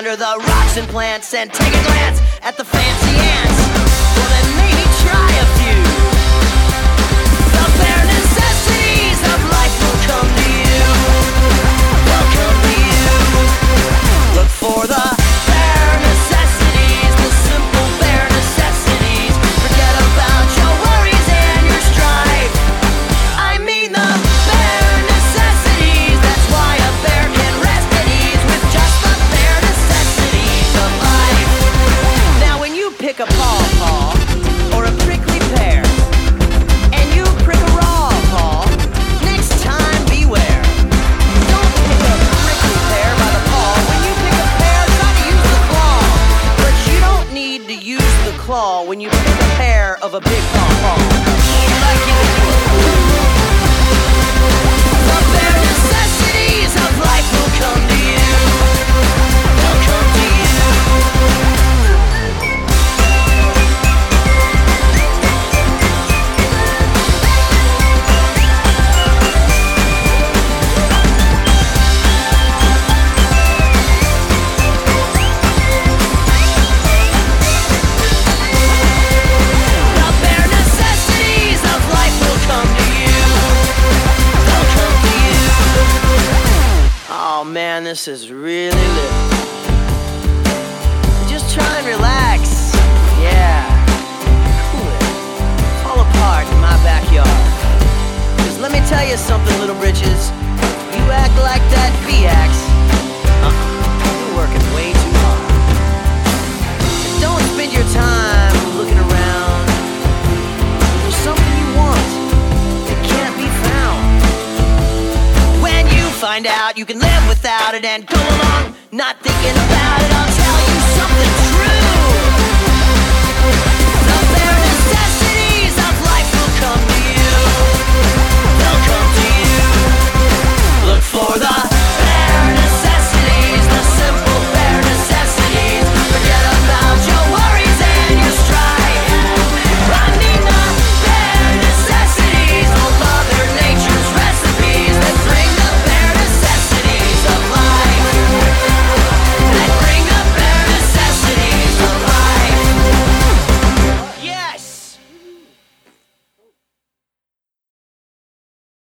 under the rocks and plants and take a glance at the fancy ants. Well, then maybe try a few. The bare necessities of life will come to you. Will come to you. Look for the bare necessities, the simple bare necessities. Forget about your worries and your strife. I mean the bare necessities. That's why a bear can rest at ease with just the bare necessities of life. Now when you pick a pawpaw or a prickly pear and you prick a raw paw, next time beware. Don't pick a prickly pear by the paw. When you pick a pear, try to use the claw. But you don't need to use the claw when you pick a pear of a big pawpaw. Like you do. The bare necessities of life will come to you. Will come to you. The bare necessities of life will come to you. They'll come to you. Oh man, this is really lit. Just try and relax. Yeah. Cool it. Fall apart in my backyard. 'Cause let me tell you something, little britches. You act like that B-axe. You're working way too hard. Don't spend your time looking around. There's something you want that can't be found. When you find out you can live without it and go along, not thinking about it all